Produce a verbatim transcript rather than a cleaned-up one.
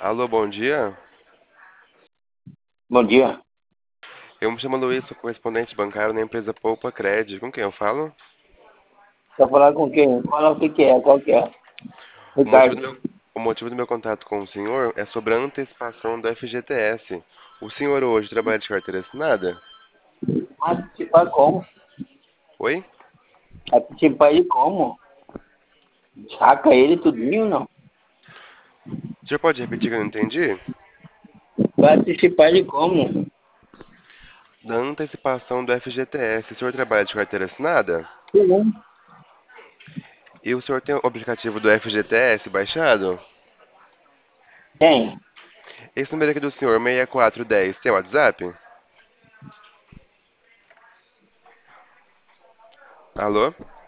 Alô, bom dia. Bom dia. Eu me chamo Luiz, sou correspondente bancário na empresa Poupa Cred. Com quem eu falo? Quer falar com quem? Fala o que que é, qual que é? O motivo do Ricardo. meu, o motivo do meu contato com o senhor é sobre a antecipação do F G T S. O senhor hoje trabalha de carteira assinada? Participar como? Oi? Participar de como? Saca ele tudinho, não? O senhor pode repetir que eu não entendi? Participar de como? Da antecipação do F G T S. O senhor trabalha de carteira assinada? Sim. E o senhor tem o aplicativo do F G T S baixado? Tem. Esse número aqui do senhor, seis quatro um zero, tem WhatsApp? Alô?